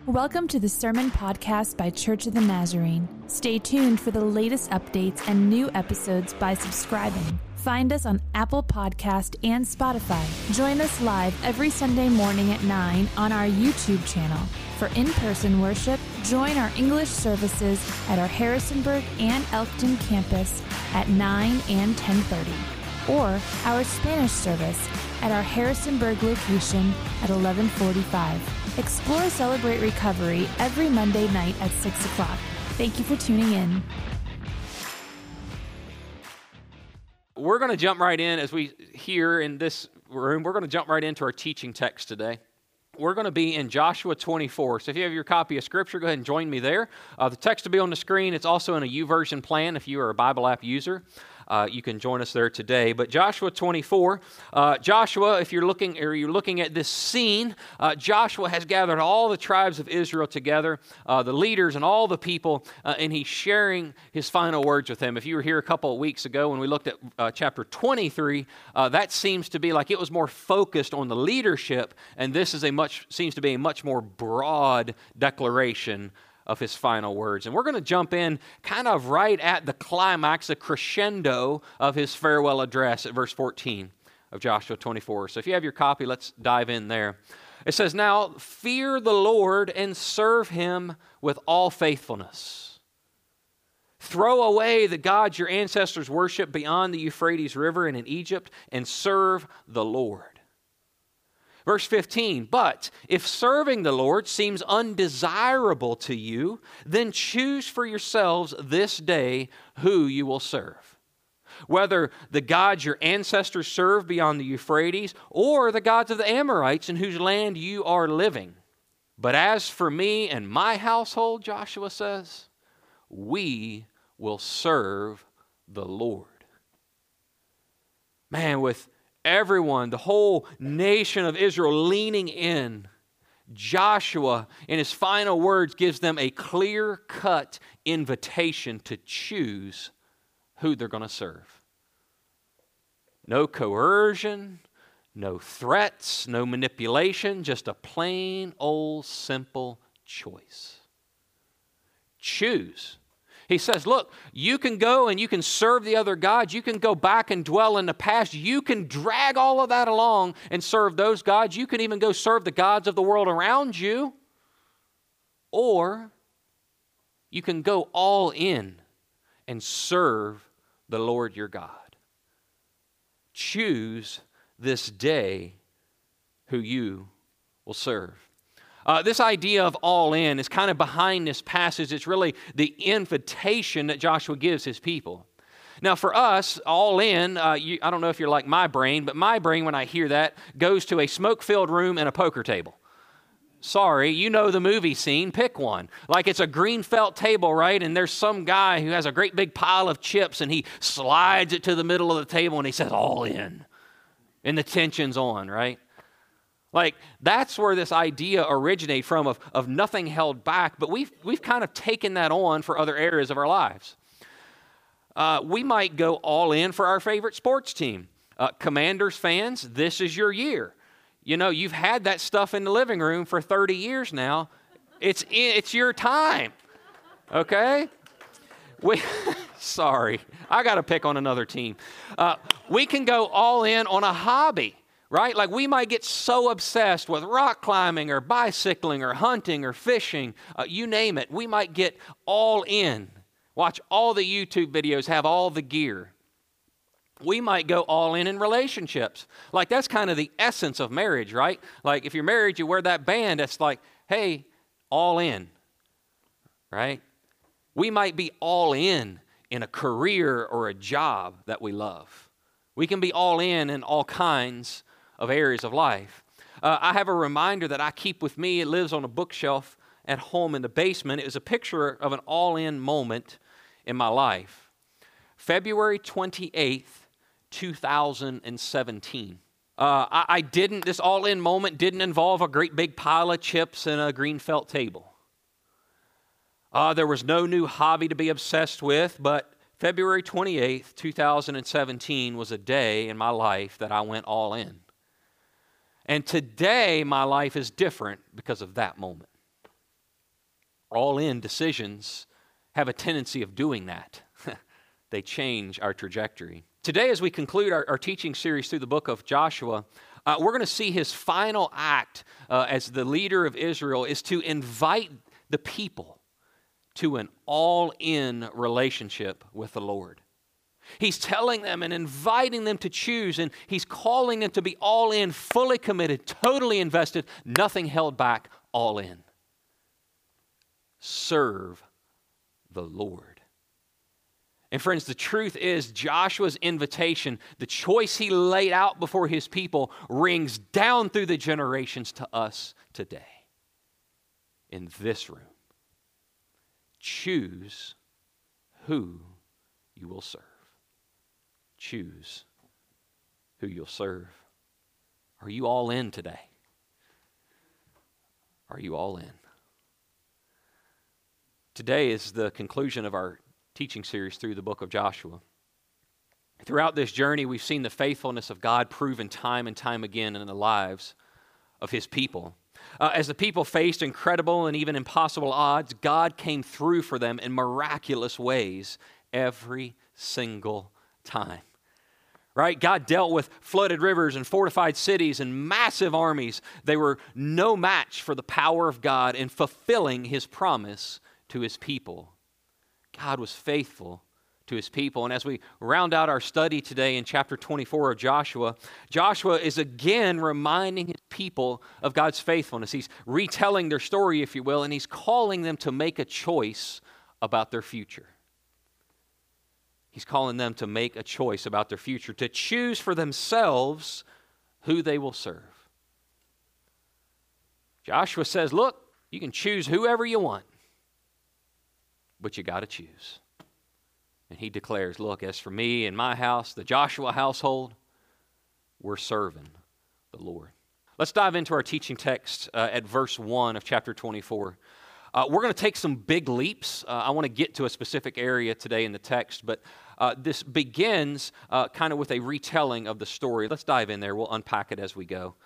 Welcome to the Sermon Podcast by Church of the Nazarene. Stay tuned for the latest updates and new episodes by subscribing. Find us on Apple Podcast and Spotify. Join us live every Sunday morning at 9 on our YouTube channel. For in-person worship, join our English services at our Harrisonburg and Elkton campus at 9 and 10:30, or our Spanish service at our Harrisonburg location at 11:45. Explore Celebrate Recovery every Monday night at 6 o'clock. Thank you for tuning in. We're going to jump right in as we here in this room. We're going to jump right into our teaching text today. We're going to be in Joshua 24. So if you have your copy of Scripture, go ahead and join me there. The text will be on the screen. It's also in a YouVersion plan if you are a Bible app user. You can join us there today. But Joshua 24, Joshua, if you're looking at this scene, Joshua has gathered all the tribes of Israel together, the leaders and all the people, and he's sharing his final words with them. If you were here a couple of weeks ago when we looked at chapter 23, that seems to be like it was more focused on the leadership, and this is seems to be a much more broad declaration of his final words. And we're going to jump in kind of right at the climax, the crescendo of his farewell address at verse 14 of Joshua 24. So if you have your copy, let's dive in there. It says, "Now fear the Lord and serve him with all faithfulness. Throw away the gods your ancestors worshiped beyond the Euphrates River and in Egypt, and serve the Lord." Verse 15, "But if serving the Lord seems undesirable to you, then choose for yourselves this day who you will serve, whether the gods your ancestors served beyond the Euphrates or the gods of the Amorites in whose land you are living. But as for me and my household," Joshua says, "we will serve the Lord." Man, with everyone, the whole nation of Israel leaning in, Joshua, in his final words, gives them a clear-cut invitation to choose who they're going to serve. No coercion, no threats, no manipulation, just a plain old simple choice. Choose. He says, look, you can go and you can serve the other gods. You can go back and dwell in the past. You can drag all of that along and serve those gods. You can even go serve the gods of the world around you. Or you can go all in and serve the Lord your God. Choose this day who you will serve. This idea of all in is kind of behind this passage. It's really the invitation that Joshua gives his people. Now for us, all in, I don't know if you're like my brain, but my brain when I hear that goes to a smoke-filled room and a poker table. Sorry, you know the movie scene, pick one. Like it's a green felt table, right? And there's some guy who has a great big pile of chips and he slides it to the middle of the table and he says, all in. And the tension's on, right? Like, that's where this idea originated from of nothing held back, but we've kind of taken that on for other areas of our lives. We might go all in for our favorite sports team. Commanders fans, this is your year. You know, you've had that stuff in the living room for 30 years now. It's your time, okay? Sorry, I got to pick on another team. We can go all in on a hobby. Right? Like we might get so obsessed with rock climbing or bicycling or hunting or fishing, you name it. We might get all in. Watch all the YouTube videos, have all the gear. We might go all in relationships. Like that's kind of the essence of marriage, right? Like if you're married, you wear that band. That's like, hey, all in, right? We might be all in a career or a job that we love. We can be all in all kinds of areas of life. I have a reminder that I keep with me. It lives on a bookshelf at home in the basement. It was a picture of an all-in moment in my life. February 28th, 2017. This all-in moment didn't involve a great big pile of chips and a green felt table. There was no new hobby to be obsessed with, but February 28th, 2017 was a day in my life that I went all in. And today, my life is different because of that moment. All-in decisions have a tendency of doing that. They change our trajectory. Today, as we conclude our teaching series through the book of Joshua, we're going to see his final act as the leader of Israel is to invite the people to an all-in relationship with the Lord. He's telling them and inviting them to choose, and he's calling them to be all in, fully committed, totally invested, nothing held back, all in. Serve the Lord. And friends, the truth is Joshua's invitation, the choice he laid out before his people, rings down through the generations to us today in this room. Choose who you will serve. Choose who you'll serve. Are you all in today? Are you all in? Today is the conclusion of our teaching series through the book of Joshua. Throughout this journey, we've seen the faithfulness of God proven time and time again in the lives of his people. As the people faced incredible and even impossible odds, God came through for them in miraculous ways every single time. Right? God dealt with flooded rivers and fortified cities and massive armies. They were no match for the power of God in fulfilling his promise to his people. God was faithful to his people. And as we round out our study today in chapter 24 of Joshua, Joshua is again reminding his people of God's faithfulness. He's retelling their story, if you will, and he's calling them to make a choice about their future. He's calling them to make a choice about their future, to choose for themselves who they will serve. Joshua says, look, you can choose whoever you want, but you got to choose. And he declares, look, as for me and my house, the Joshua household, we're serving the Lord. Let's dive into our teaching text at verse 1 of chapter 24. We're going to take some big leaps. I want to get to a specific area today in the text, but this begins kind of with a retelling of the story. Let's dive in there. We'll unpack it as we go.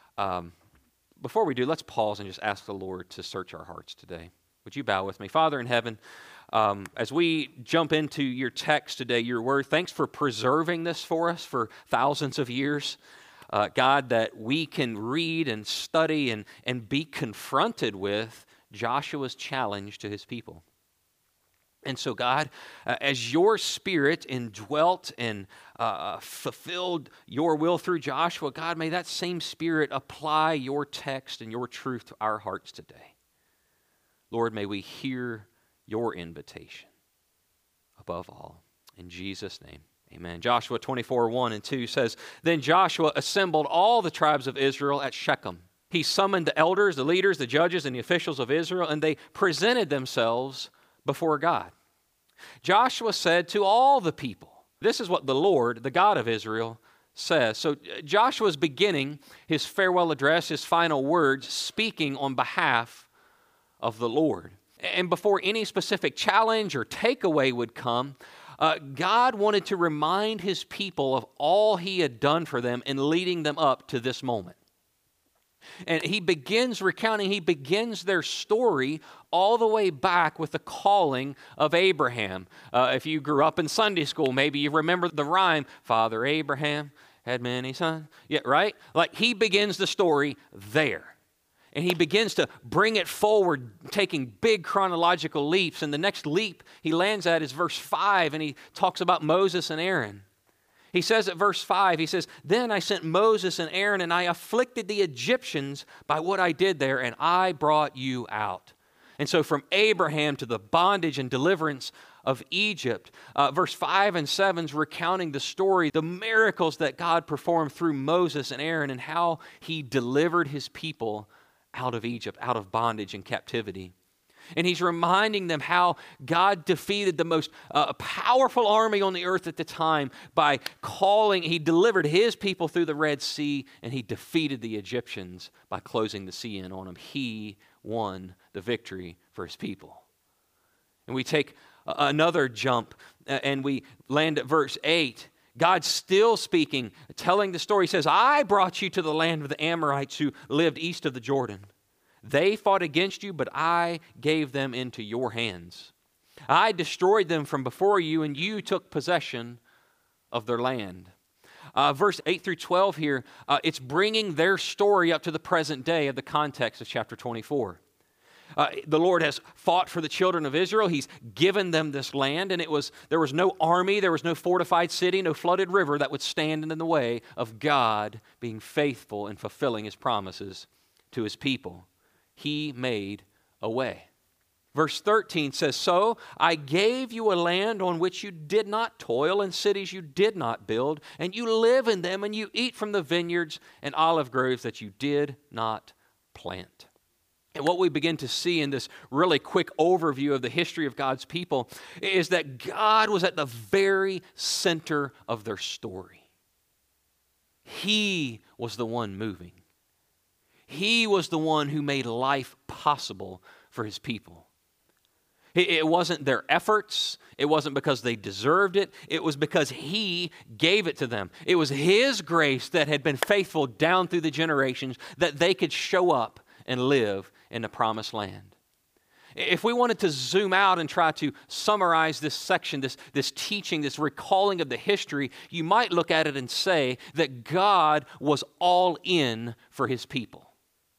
Before we do, let's pause and just ask the Lord to search our hearts today. Would you bow with me? Father in heaven, as we jump into your text today, your word, thanks for preserving this for us for thousands of years. God, that we can read and study and be confronted with Joshua's challenge to his people. And so, God, as your Spirit indwelt and fulfilled your will through Joshua, God, may that same Spirit apply your text and your truth to our hearts today. Lord, may we hear your invitation above all. In Jesus' name, amen. Joshua 24, 1 and 2 says, Then Joshua assembled all the tribes of Israel at Shechem. He summoned the elders, the leaders, the judges, and the officials of Israel, and they presented themselves before God. Joshua said to all the people, this is what the Lord, the God of Israel, says. So Joshua's beginning his farewell address, his final words, speaking on behalf of the Lord. And before any specific challenge or takeaway would come, God wanted to remind his people of all he had done for them in leading them up to this moment. And he begins their story all the way back with the calling of Abraham. If you grew up in Sunday school, maybe you remember the rhyme, Father Abraham had many sons. Yeah, right? Like he begins the story there. And he begins to bring it forward, taking big chronological leaps. And the next leap he lands at is verse 5, and he talks about Moses and Aaron. He says at verse 5, he says, Then I sent Moses and Aaron, and I afflicted the Egyptians by what I did there, and I brought you out. And so from Abraham to the bondage and deliverance of Egypt, verse 5 and 7 is recounting the story, the miracles that God performed through Moses and Aaron, and how he delivered his people out of Egypt, out of bondage and captivity. And he's reminding them how God defeated the most powerful army on the earth at the time by he delivered his people through the Red Sea, and he defeated the Egyptians by closing the sea in on them. He won the victory for his people. And we take another jump and we land at verse 8. God's still speaking, telling the story. He says, I brought you to the land of the Amorites who lived east of the Jordan. They fought against you, but I gave them into your hands. I destroyed them from before you, and you took possession of their land. Verse 8 through 12 here, it's bringing their story up to the present day of the context of chapter 24. The Lord has fought for the children of Israel. He's given them this land, and there was no army, there was no fortified city, no flooded river that would stand in the way of God being faithful and fulfilling His promises to His people. He made a way. Verse 13 says, "So I gave you a land on which you did not toil, and cities you did not build, and you live in them, and you eat from the vineyards and olive groves that you did not plant." And what we begin to see in this really quick overview of the history of God's people is that God was at the very center of their story. He was the one moving. He was the one who made life possible for His people. It wasn't their efforts. It wasn't because they deserved it. It was because He gave it to them. It was His grace that had been faithful down through the generations that they could show up and live in the promised land. If we wanted to zoom out and try to summarize this section, this teaching, this recalling of the history, you might look at it and say that God was all in for His people.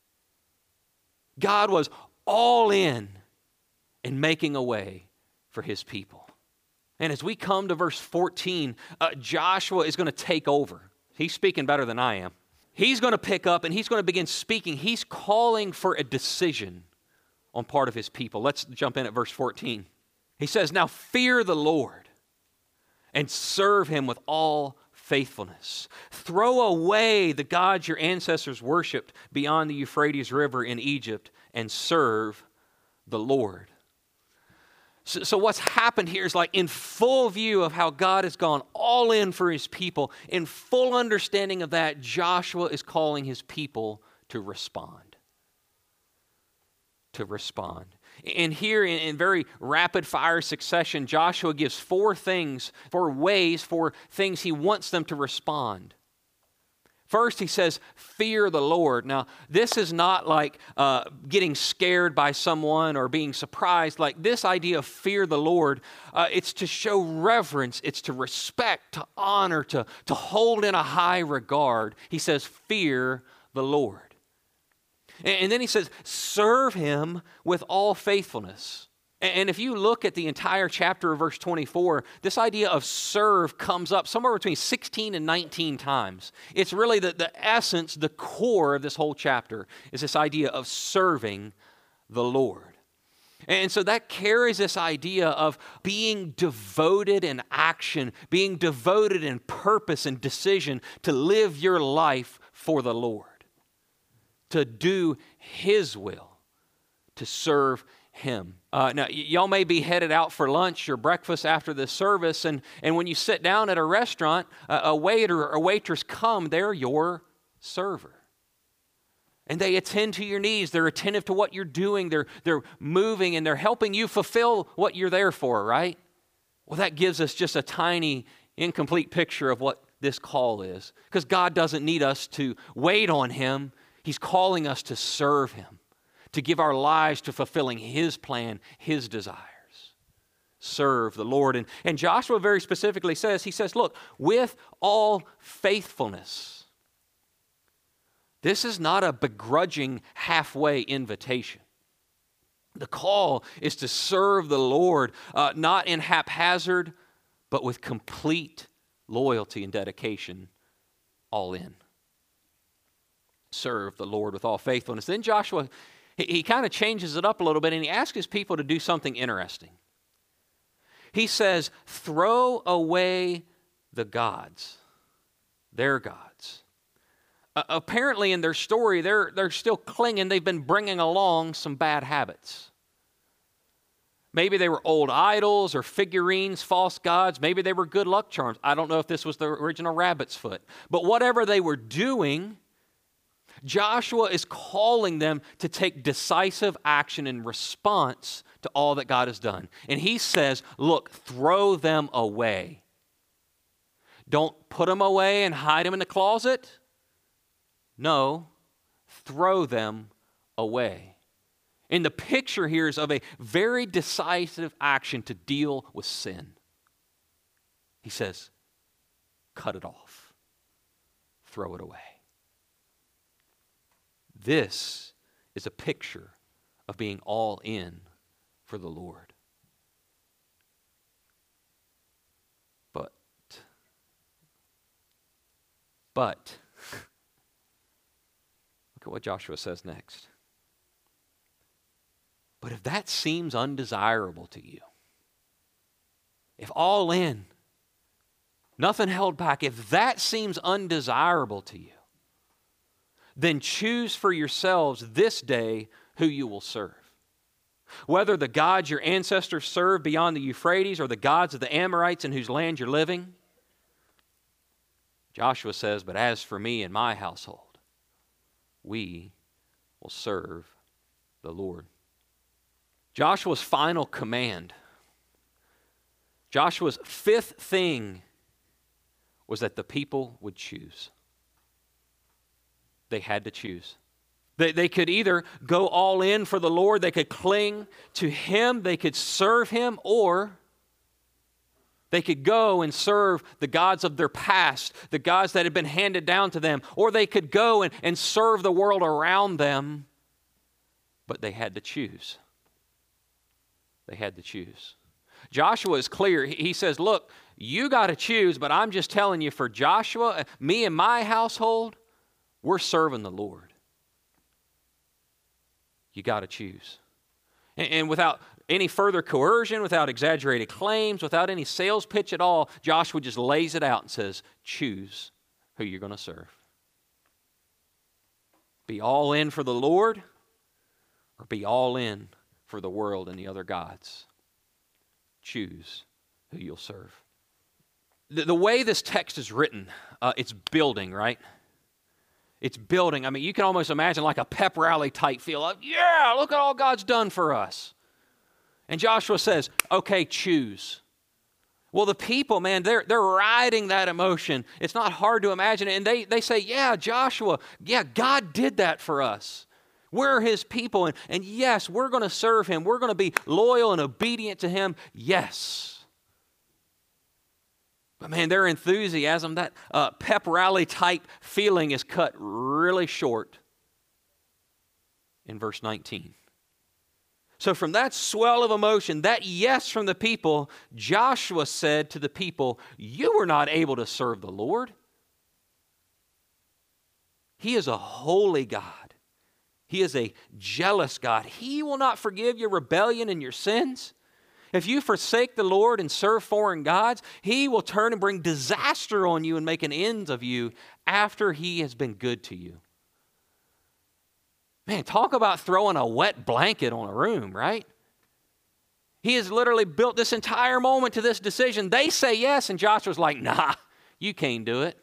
God was all in making a way for His people. And as we come to verse 14, Joshua is going to take over. He's speaking better than I am. He's going to pick up and he's going to begin speaking. He's calling for a decision on part of his people. Let's jump in at verse 14. He says, "Now fear the Lord and serve Him with all faithfulness. Throw away the gods your ancestors worshipped beyond the Euphrates River in Egypt and serve the Lord." So what's happened here is like in full view of how God has gone all in for His people, in full understanding of that, Joshua is calling his people to respond. To respond. And here in very rapid fire succession, Joshua gives four ways he wants them to respond. First, he says, fear the Lord. Now, this is not like getting scared by someone or being surprised. Like this idea of fear the Lord, it's to show reverence, it's to respect, to honor, to hold in a high regard. He says, fear the Lord. And then he says, serve Him with all faithfulness. And if you look at the entire chapter of verse 24, this idea of serve comes up somewhere between 16 and 19 times. It's really the essence, the core of this whole chapter is this idea of serving the Lord. And so that carries this idea of being devoted in action, being devoted in purpose and decision to live your life for the Lord, to do His will, to serve Him. Now, y'all may be headed out for lunch or breakfast after this service, and when you sit down at a restaurant, a waiter or a waitress come, they're your server. And they attend to your needs. They're attentive to what you're doing. They're moving, and they're helping you fulfill what you're there for, right? Well, that gives us just a tiny, incomplete picture of what this call is. Because God doesn't need us to wait on Him. He's calling us to serve Him, to give our lives to fulfilling His plan, His desires. Serve the Lord. And Joshua very specifically says, he says, look, with all faithfulness. This is not a begrudging halfway invitation. The call is to serve the Lord, not in haphazard, but with complete loyalty and dedication, all in. Serve the Lord with all faithfulness. Then Joshua, he kind of changes it up a little bit, and he asks his people to do something interesting. He says, throw away the gods, their gods. Apparently in their story, they're still clinging. They've been bringing along some bad habits. Maybe they were old idols or figurines, false gods. Maybe they were good luck charms. I don't know if this was the original rabbit's foot. But whatever they were doing, Joshua is calling them to take decisive action in response to all that God has done. And he says, look, throw them away. Don't put them away and hide them in the closet. No, throw them away. And the picture here is of a very decisive action to deal with sin. He says, cut it off. Throw it away. This is a picture of being all in for the Lord. But, look at what Joshua says next. But if that seems undesirable to you, if all in, nothing held back, if that seems undesirable to you, then choose for yourselves this day who you will serve. Whether the gods your ancestors served beyond the Euphrates or the gods of the Amorites in whose land you're living. Joshua says, but as for me and my household, we will serve the Lord. Joshua's final command, Joshua's fifth thing was that the people would choose. They had to choose. They could either go all in for the Lord, they could cling to Him, they could serve Him, or they could go and serve the gods of their past, the gods that had been handed down to them, or they could go and serve the world around them, but they had to choose. They had to choose. Joshua is clear. He says, look, you got to choose, but I'm just telling you, for Joshua, me and my household, we're serving the Lord. You got to choose. And without any further coercion, without exaggerated claims, without any sales pitch at all, Joshua just lays it out and says, choose who you're going to serve. Be all in for the Lord, or be all in for the world and the other gods. Choose who you'll serve. The way this text is written, it's building, right? It's building. I mean, you can almost imagine like a pep rally type feel. Like, yeah, look at all God's done for us. And Joshua says, okay, choose. Well, the people, man, they're riding that emotion. It's not hard to imagine it. And they say, yeah, Joshua, yeah, God did that for us. We're His people. And yes, we're going to serve Him. We're going to be loyal and obedient to Him. Yes. But man, their enthusiasm, that pep rally type feeling is cut really short in verse 19. So from that swell of emotion, that yes from the people, Joshua said to the people, you were not able to serve the Lord. He is a holy God. He is a jealous God. He will not forgive your rebellion and your sins. If you forsake the Lord and serve foreign gods, He will turn and bring disaster on you and make an end of you after He has been good to you. Man, talk about throwing a wet blanket on a room, right? He has literally built this entire moment to this decision. They say yes, and Joshua's like, nah, you can't do it.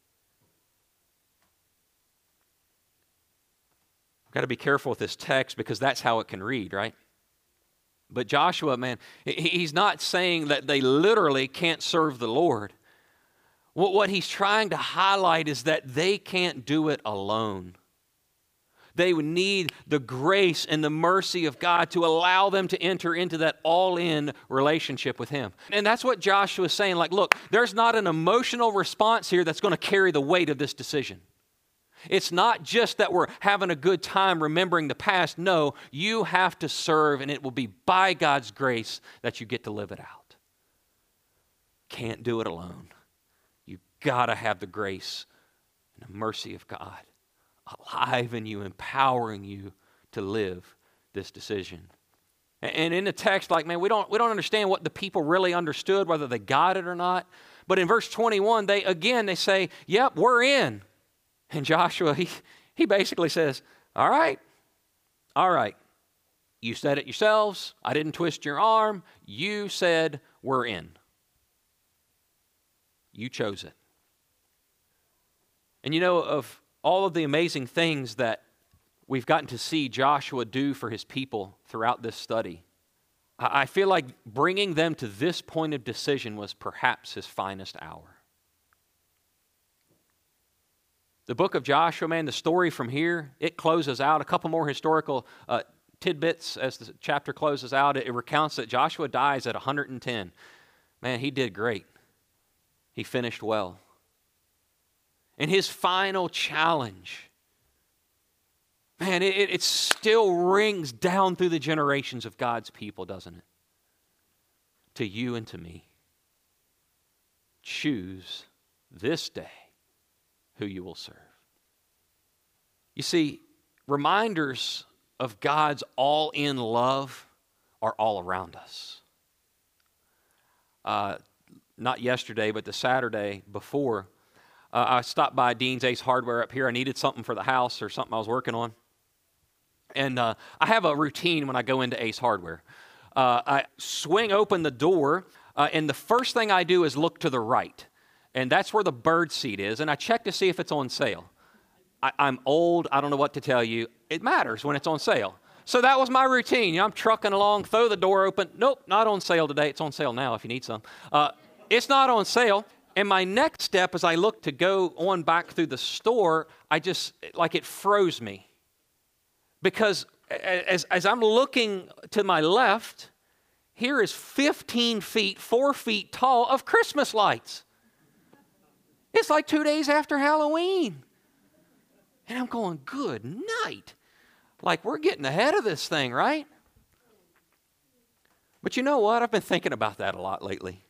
We've got to be careful with this text because that's how it can read, right? But Joshua, man, he's not saying that they literally can't serve the Lord. What he's trying to highlight is that they can't do it alone. They would need the grace and the mercy of God to allow them to enter into that all-in relationship with Him. And that's what Joshua is saying. Like, look, there's not an emotional response here that's going to carry the weight of this decision. It's not just that we're having a good time remembering the past. No, you have to serve, and it will be by God's grace that you get to live it out. Can't do it alone. You've got to have the grace and the mercy of God alive in you, empowering you to live this decision. And in the text, like, man, we don't understand what the people really understood, whether they got it or not. But in verse 21, they say, yep, we're in. And Joshua, he basically says, all right. You said it yourselves. I didn't twist your arm. You said we're in. You chose it. And you know, of all of the amazing things that we've gotten to see Joshua do for his people throughout this study, I feel like bringing them to this point of decision was perhaps his finest hour. The book of Joshua, man, the story from here, it closes out. A couple more historical tidbits as the chapter closes out. It recounts that Joshua dies at 110. Man, he did great. He finished well. And his final challenge, man, it still rings down through the generations of God's people, doesn't it? To you and to me. Choose this day who you will serve. You see, reminders of God's all-in love are all around us. Not yesterday, but the Saturday before, I stopped by Dean's Ace Hardware up here. I needed something for the house or something I was working on. And I have a routine when I go into Ace Hardware. I swing open the door, and the first thing I do is look to the right. And that's where the bird seat is, and I check to see if it's on sale. I'm old. I don't know what to tell you. It matters when it's on sale. So that was my routine. I'm trucking along, throw the door open. Nope, not on sale today. It's on sale now if you need some. It's not on sale. And my next step as I look to go on back through the store, it froze me. Because as I'm looking to my left, here is 15 feet, 4 feet tall of Christmas lights. It's like 2 days after Halloween. And I'm going, good night. Like, we're getting ahead of this thing, right? But you know what? I've been thinking about that a lot lately.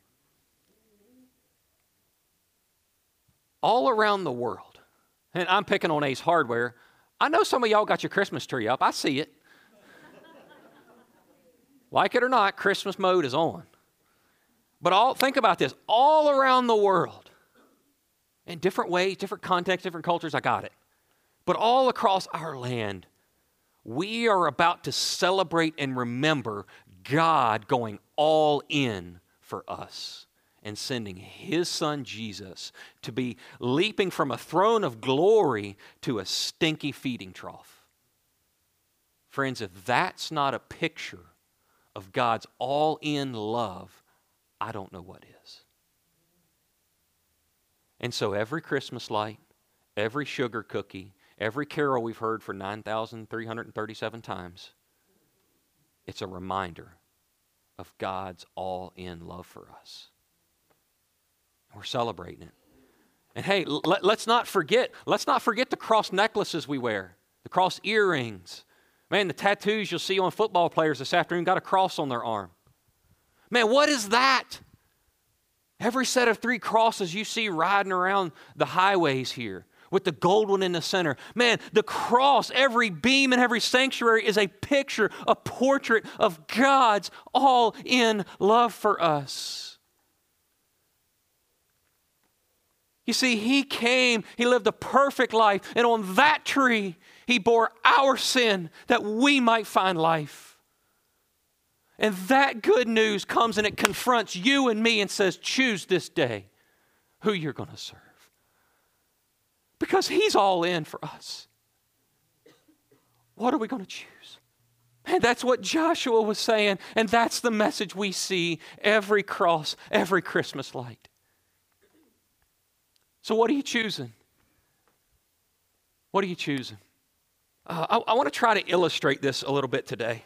All around the world, and I'm picking on Ace Hardware, I know some of y'all got your Christmas tree up. I see it. Like it or not, Christmas mode is on. But think about this. All around the world, in different ways, different contexts, different cultures, I got it. But all across our land, we are about to celebrate and remember God going all in for us and sending His Son Jesus to be leaping from a throne of glory to a stinky feeding trough. Friends, if that's not a picture of God's all-in love, I don't know what is. And so every Christmas light, every sugar cookie, every carol we've heard for 9,337 times, it's a reminder of God's all-in love for us. We're celebrating it. And hey, let's not forget the cross necklaces we wear, the cross earrings. Man, the tattoos you'll see on football players this afternoon got a cross on their arm. Man, what is that? Every set of 3 crosses you see riding around the highways here with the gold one in the center. Man, the cross, every beam and every sanctuary is a picture, a portrait of God's all-in love for us. You see, He came, He lived a perfect life, and on that tree, He bore our sin that we might find life. And that good news comes and it confronts you and me and says, choose this day who you're going to serve. Because He's all in for us. What are we going to choose? And that's what Joshua was saying, and that's the message we see every cross, every Christmas light. So what are you choosing? What are you choosing? I want to try to illustrate this a little bit today.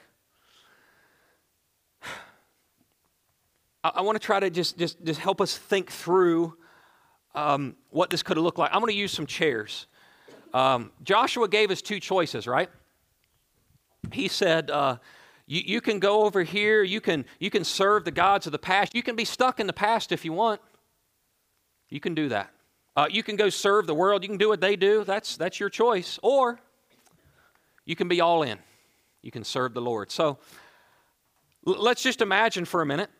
I want to try to just help us think through what this could have looked like. I'm going to use some chairs. Joshua gave us 2 choices, right? He said, you can go over here. You can serve the gods of the past. You can be stuck in the past if you want. You can do that. You can go serve the world. You can do what they do. That's your choice. Or you can be all in. You can serve the Lord. So let's just imagine for a minute.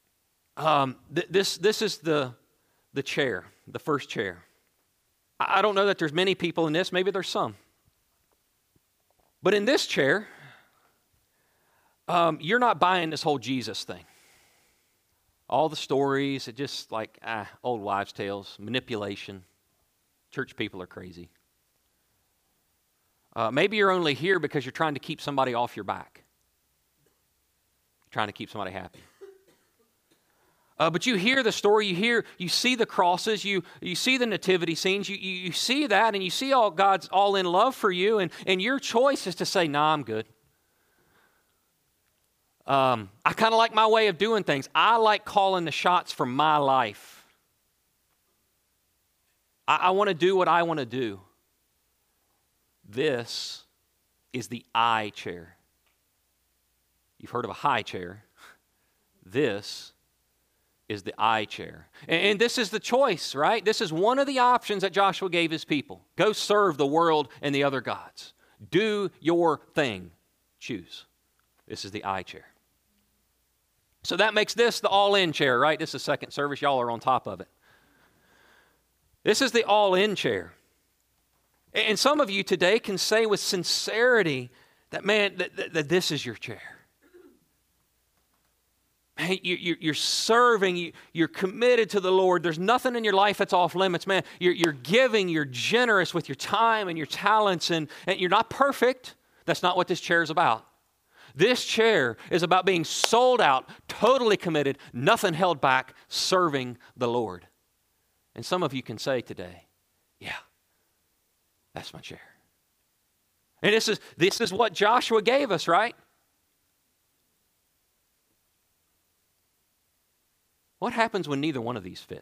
This is the chair, the first chair. I don't know that there's many people in this. Maybe there's some. But in this chair, you're not buying this whole Jesus thing. All the stories, it just like old wives' tales, manipulation. Church people are crazy. Maybe you're only here because you're trying to keep somebody off your back. You're trying to keep somebody happy. But you hear the story, you see the crosses, you see the nativity scenes, you see that, and you see all God's all in love for you, and your choice is to say, nah, I'm good. I kind of like my way of doing things. I like calling the shots for my life. I want to do what I want to do. This is the I chair. You've heard of a high chair. This is the I chair. And this is the choice, right? This is one of the options that Joshua gave his people. Go serve the world and the other gods. Do your thing. Choose. This is the I chair. So that makes this the all-in chair, right? This is second service. Y'all are on top of it. This is the all-in chair. And some of you today can say with sincerity that, man, that this is your chair. Man, you're serving, you're committed to the Lord. There's nothing in your life that's off limits, man. You're giving, you're generous with your time and your talents, and you're not perfect. That's not what this chair is about. This chair is about being sold out, totally committed, nothing held back, serving the Lord. And some of you can say today, yeah, that's my chair. And this is what Joshua gave us, right? What happens when neither one of these fit?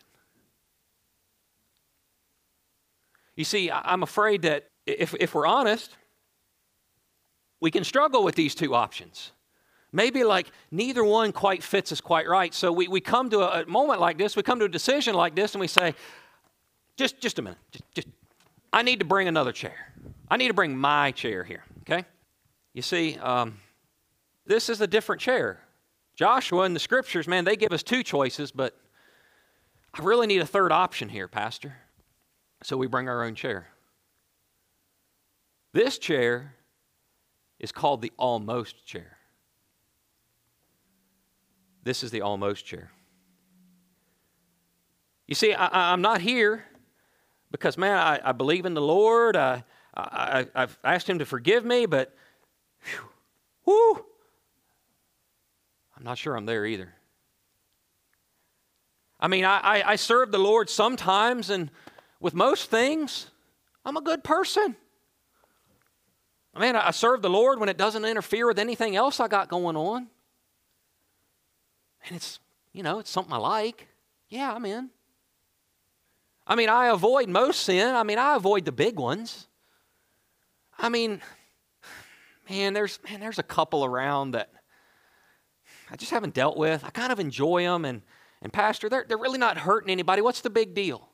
You see, I'm afraid that if we're honest, we can struggle with these two options. Maybe like neither one quite fits us quite right. So we come to a moment like this, we come to a decision like this, and we say, just a minute. Just I need to bring another chair. I need to bring my chair here, okay? You see, this is a different chair. Joshua in the scriptures, man, they give us two choices, but I really need a third option here, Pastor. So we bring our own chair. This chair is called the almost chair. This is the almost chair. You see, I'm not here because, man, I believe in the Lord. I've asked Him to forgive me, but whoo, I'm not sure I'm there either. I mean, I serve the Lord sometimes, and with most things, I'm a good person. Man, I serve the Lord when it doesn't interfere with anything else I got going on. And it's something I like. Yeah, I'm in. I mean, I avoid most sin. I mean, I avoid the big ones. I mean, there's a couple around that I just haven't dealt with. I kind of enjoy them, and Pastor, they're really not hurting anybody. What's the big deal?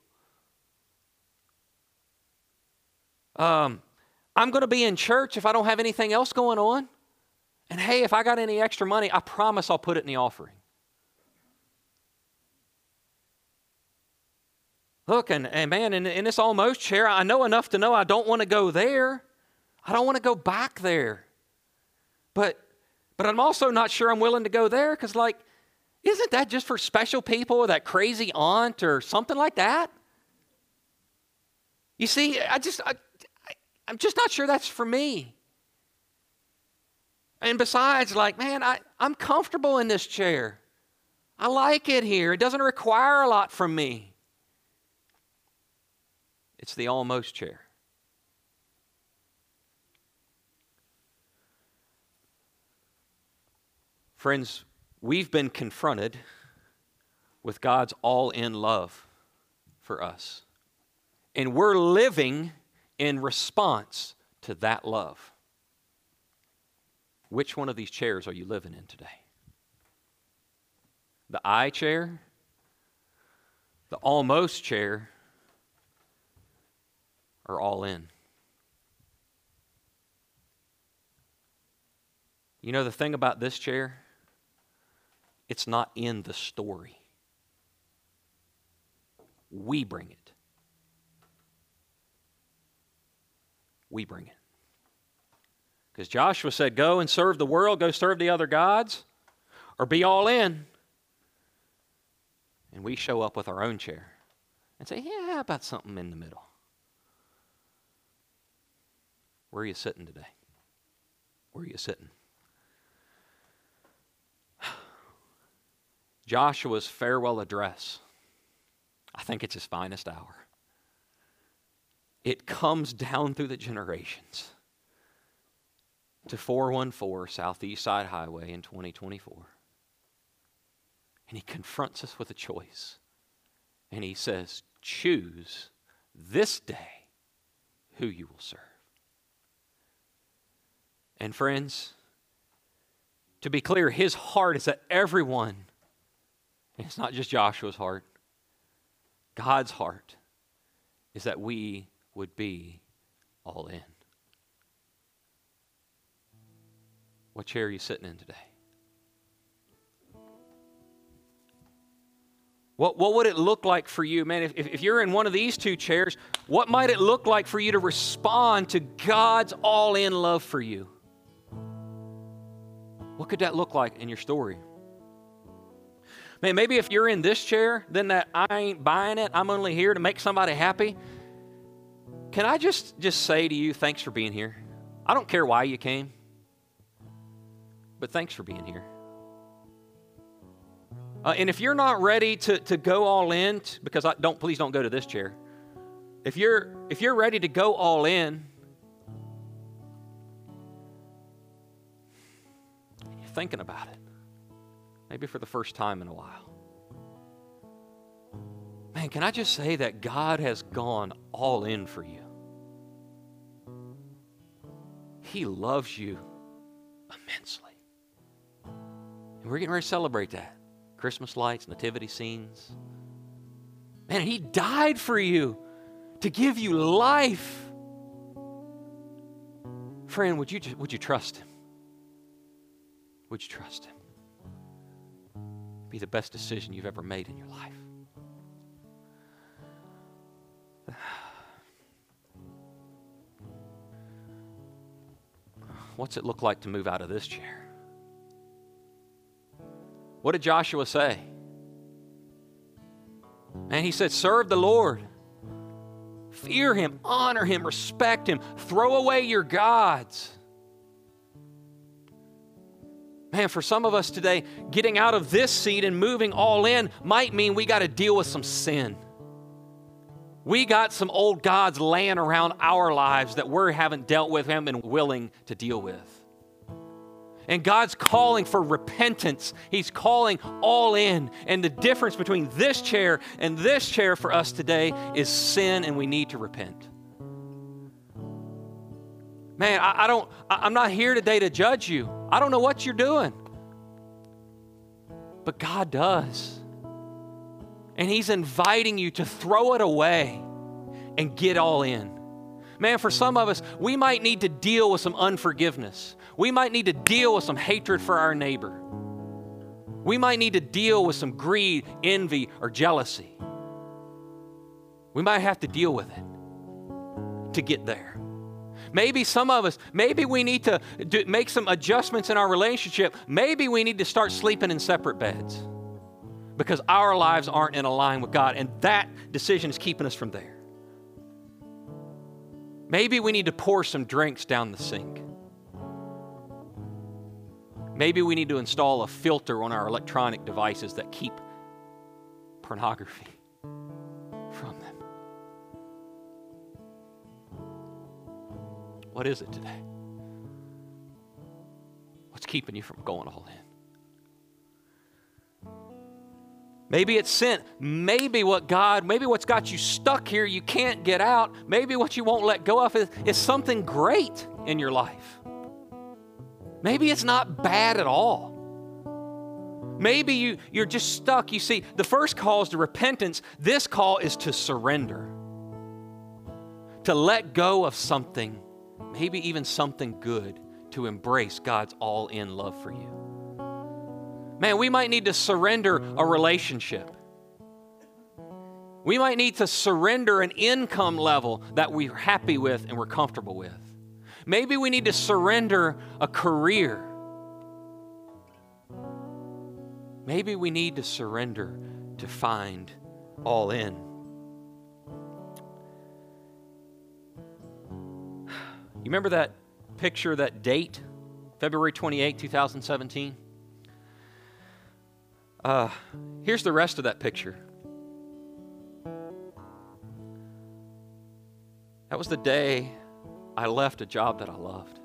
I'm going to be in church if I don't have anything else going on. And hey, if I got any extra money, I promise I'll put it in the offering. Look, and man, in this almost chair, I know enough to know I don't want to go there. I don't want to go back there. But I'm also not sure I'm willing to go there because, like, isn't that just for special people or that crazy aunt or something like that? You see, I'm just not sure that's for me. And besides, like, man, I'm comfortable in this chair. I like it here. It doesn't require a lot from me. It's the almost chair. Friends, we've been confronted with God's all-in love for us. And we're living in response to that love. Which one of these chairs are you living in today? The I chair? The almost chair? Or all in? You know the thing about this chair? It's not in the story. We bring it. We bring it. Because Joshua said, go and serve the world, go serve the other gods, or be all in. And we show up with our own chair and say, yeah, how about something in the middle? Where are you sitting today? Where are you sitting? Joshua's farewell address, I think it's his finest hour. It comes down through the generations to 414 Southeast Side Highway in 2024. And he confronts us with a choice. And he says, choose this day who you will serve. And friends, to be clear, his heart is that everyone, and it's not just Joshua's heart, God's heart is that we would be all in. What chair are you sitting in today? What would it look like for you? Man, if you're in one of these two chairs, what might it look like for you to respond to God's all-in love for you? What could that look like in your story? Man, maybe if you're in this chair, then that I ain't buying it, I'm only here to make somebody happy. Can I just say to you, thanks for being here. I don't care why you came, but thanks for being here. And if you're not ready to go all in, because please don't go to this chair. If you're ready to go all in, and you're thinking about it, maybe for the first time in a while. Man, can I just say that God has gone all in for you? He loves you immensely. And we're getting ready to celebrate that. Christmas lights, nativity scenes. Man, He died for you to give you life. Friend, would you trust Him? Would you trust Him? Be the best decision you've ever made in your life. What's it look like to move out of this chair? What did Joshua say? And he said, serve the Lord. Fear Him, honor Him, respect Him. Throw away your gods. Man, for some of us today, getting out of this seat and moving all in might mean we got to deal with some sin. We got some old gods laying around our lives that we haven't dealt with, haven't been willing to deal with. And God's calling for repentance. He's calling all in. And the difference between this chair and this chair for us today is sin, and we need to repent. Man, I'm not here today to judge you. I don't know what you're doing. But God does. And He's inviting you to throw it away and get all in. Man, for some of us, we might need to deal with some unforgiveness. We might need to deal with some hatred for our neighbor. We might need to deal with some greed, envy, or jealousy. We might have to deal with it to get there. Maybe some of us, maybe we need to make some adjustments in our relationship. Maybe we need to start sleeping in separate beds because our lives aren't in line with God, and that decision is keeping us from there. Maybe we need to pour some drinks down the sink. Maybe we need to install a filter on our electronic devices that keep pornography from them. What is it today? What's keeping you from going all in? Maybe it's sin. Maybe what's got you stuck here you can't get out. Maybe what you won't let go of is something great in your life. Maybe it's not bad at all. Maybe you're just stuck. You see, the first call is to repentance. This call is to surrender. To let go of something, maybe even something good, to embrace God's all-in love for you. Man, we might need to surrender a relationship. We might need to surrender an income level that we're happy with and we're comfortable with. Maybe we need to surrender a career. Maybe we need to surrender to find all in. You remember that picture, that date, February 28, 2017? Here's the rest of that picture. That was the day I left a job that I loved.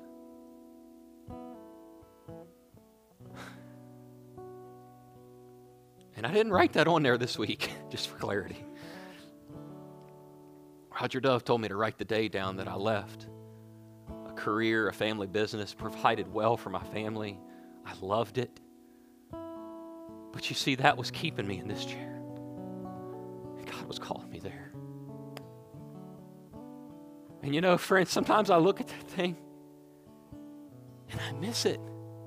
And I didn't write that on there this week, just for clarity. Roger Dove told me to write the day down that I left a career, a family business, provided well for my family. I loved it. But you see, that was keeping me in this chair. God was calling me there. And you know, friends, sometimes I look at that thing and I miss it.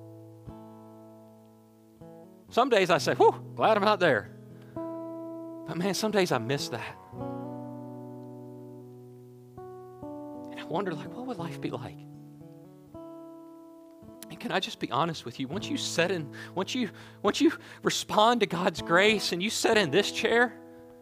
Some days I say, whew, glad I'm not there. But man, some days I miss that. And I wonder, like, what would life be like? And can I just be honest with you? Once you respond to God's grace and you sit in this chair,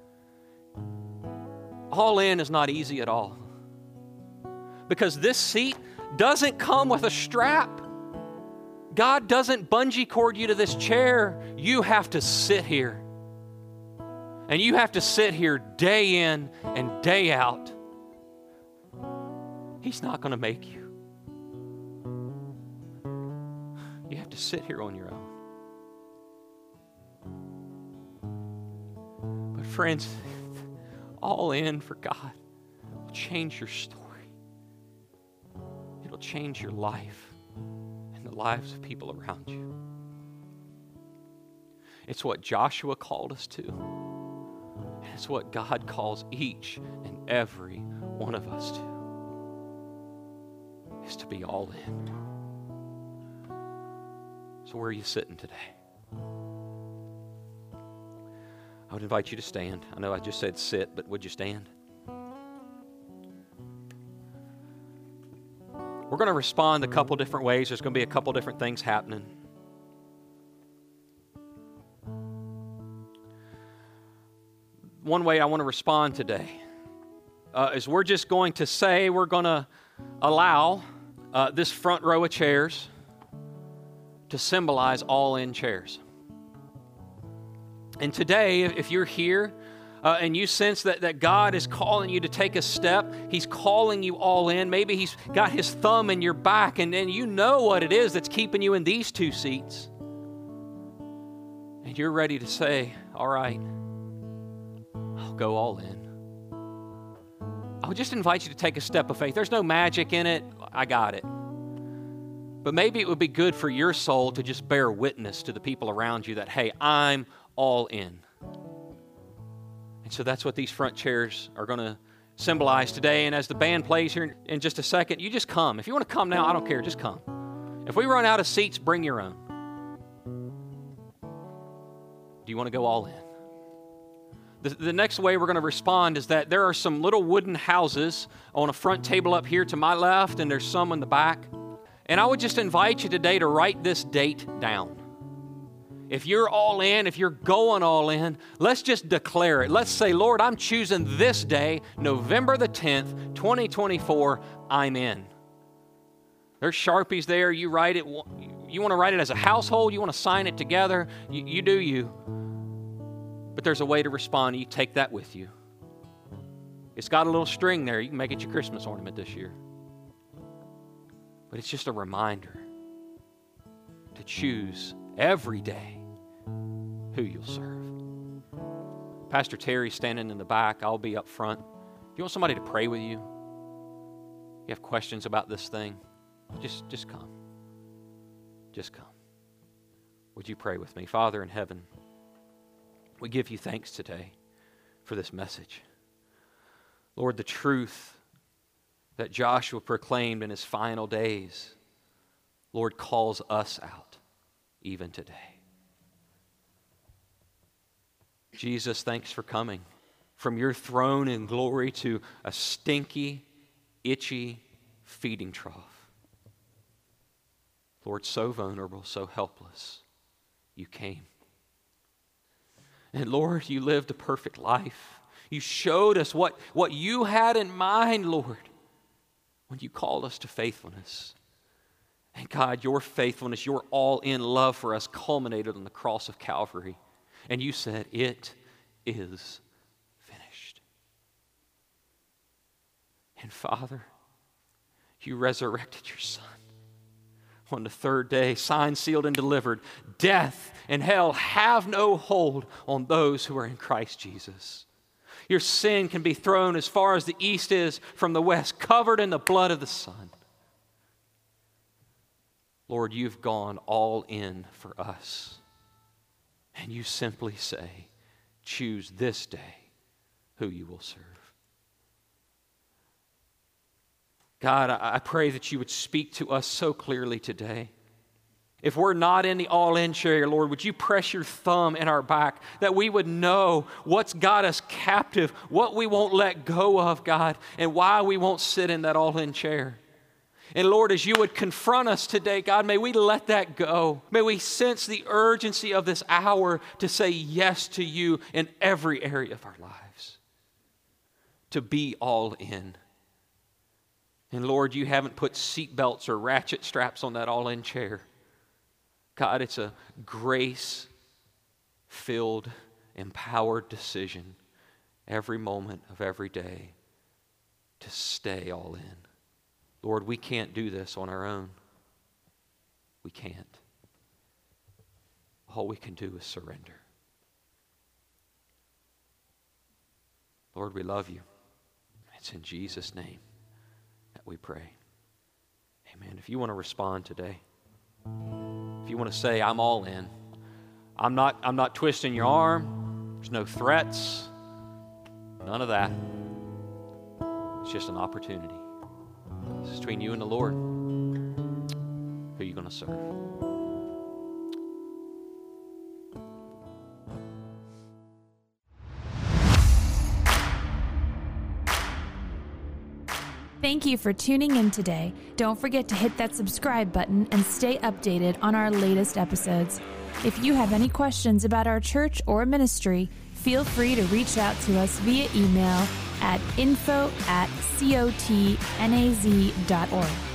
all in is not easy at all. Because this seat doesn't come with a strap. God doesn't bungee cord you to this chair. You have to sit here. And you have to sit here day in and day out. He's not going to make you. You have to sit here on your own. But friends, all in for God will change your story. It'll change your life. The lives of people around you. It's what Joshua called us to. And it's what God calls each and every one of us to. Is to be all in. So where are you sitting today? I would invite you to stand. I know I just said sit, but would you stand? We're going to respond a couple different ways. There's going to be a couple different things happening. One way I want to respond today is we're just going to say we're going to allow this front row of chairs to symbolize all-in chairs. And today, if you're here, and you sense that God is calling you to take a step. He's calling you all in. Maybe He's got His thumb in your back, and then you know what it is that's keeping you in these two seats. And you're ready to say, all right, I'll go all in. I would just invite you to take a step of faith. There's no magic in it. I got it. But maybe it would be good for your soul to just bear witness to the people around you that, hey, I'm all in. So that's what these front chairs are going to symbolize today. And as the band plays here in just a second, you just come. If you want to come now, I don't care. Just come. If we run out of seats, bring your own. Do you want to go all in? The next way we're going to respond is that there are some little wooden houses on a front table up here to my left, and there's some in the back. And I would just invite you today to write this date down. If you're all in, if you're going all in, let's just declare it. Let's say, Lord, I'm choosing this day, November the 10th, 2024, I'm in. There's Sharpies there. You write it. You want to write it as a household. You want to sign it together. You do you. But there's a way to respond. You take that with you. It's got a little string there. You can make it your Christmas ornament this year. But it's just a reminder to choose every day who you'll serve. Pastor Terry's standing in the back. I'll be up front. If you want somebody to pray with you, you have questions about this thing, just come. Just come. Would you pray with me? Father in heaven, we give you thanks today for this message. Lord, the truth that Joshua proclaimed in his final days, Lord, calls us out even today. Jesus, thanks for coming from your throne in glory to a stinky, itchy feeding trough. Lord, so vulnerable, so helpless, you came. And Lord, you lived a perfect life. You showed us what you had in mind, Lord, when you called us to faithfulness. And God, your faithfulness, your all-in love for us culminated on the cross of Calvary. and you said, "It is finished." And Father, you resurrected your Son on the third day, signed, sealed, and delivered. Death and hell have no hold on those who are in Christ Jesus. Your sin can be thrown as far as the east is from the west, covered in the blood of the Son. Lord, you've gone all in for us. And you simply say, choose this day who you will serve. God, I pray that you would speak to us so clearly today. If we're not in the all-in chair, Lord, would you press your thumb in our back that we would know what's got us captive, what we won't let go of, God, and why we won't sit in that all-in chair. And Lord, as you would confront us today, God, may we let that go. May we sense the urgency of this hour to say yes to you in every area of our lives, to be all in. And Lord, you haven't put seat belts or ratchet straps on that all-in chair. God, it's a grace-filled, empowered decision every moment of every day to stay all in. Lord, we can't do this on our own. We can't. All we can do is surrender. Lord, we love you. It's in Jesus' name that we pray. Amen. If you want to respond today, if you want to say, I'm all in, I'm not twisting your arm, there's no threats, none of that. It's just an opportunity. It's between you and the Lord. Who are you going to serve? Thank you for tuning in today. Don't forget to hit that subscribe button and stay updated on our latest episodes. If you have any questions about our church or ministry, feel free to reach out to us via email at info@cotnaz.org.